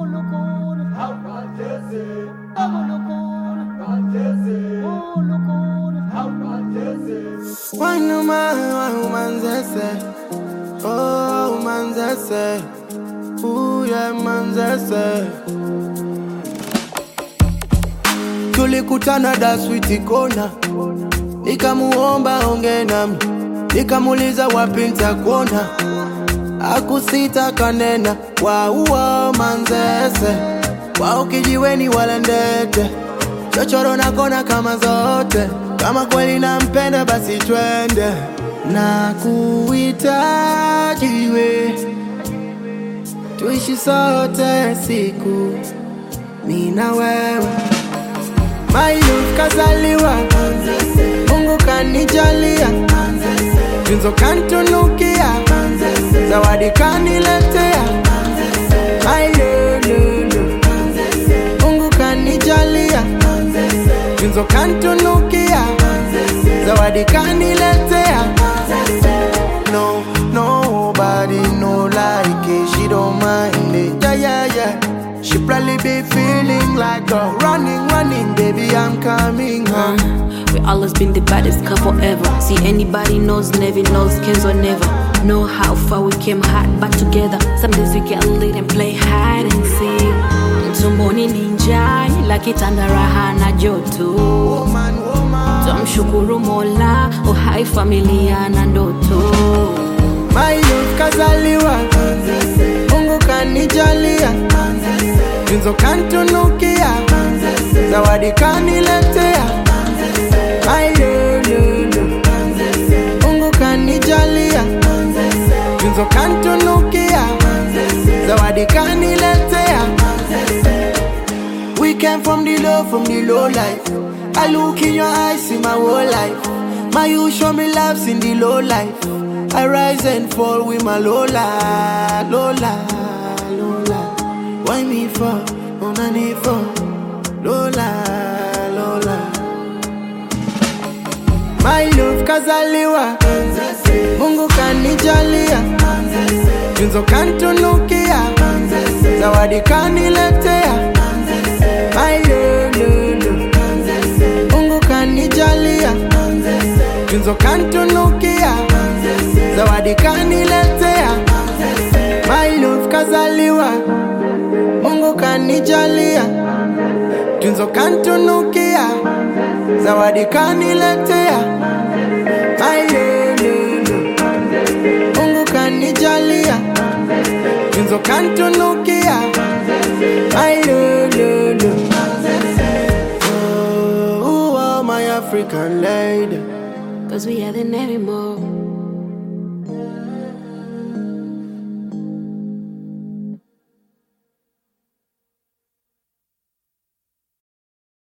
Oh, manzese. Ooh, yeah, manzese. Tulikutana da sweet kona, nikamuomba onge nami, nikamuliza wapi nitakuona, akusita kanena. Wow, manzese, wao kijiweni wala ndete, chochoro na kona kama zote. Kama kweli nampenda basi twende, na kuhitaji we, tuishi sote siku mimi na wewe. My love kazaliwa, Mungu kanijalia, tunzo kantunukia, zawadi kaniletea. My love, Mungu kanijalia, tunzo kantunukia, zawadi kaniletea. No, nobody no like it, she don't mind it. Yeah. She probably be feeling like running, baby, I'm coming home. We always been the baddest couple ever. See anybody knows, never knows, cares or never. Know how far we came hard back together. Some days we get lit and play hide and seek. Tumboni ninja, like raha na joto. Woman. Tumshukuru Mola, uhai familia na ndoto. My love kazaliwa, Mungu kanijalia, tunzo kantunukia, zawadi kaniletea. My love, Mungu kanijalia, tunzo kantunukia, zawadi kaniletea. We came from the low life. I look in your eyes, see my whole life. My you show me loves in the low life. I rise and fall with my Lola. Why me for? On a need for Lola. My love kazaliwa, Mungu kanijalia, tunzo kantunukia, zawadi kaniletea. My love, Mungu kanijalia, tunzo kantunukia, zawadi kaniletea. My love kazaliwa, Mungu kanijalia, tunzo kantunukia, zawadi kaniletea. My love, Mungu kanijalia, tunzo kantunukia. My love, oh, my African lady, 'Cause we are the Navy more.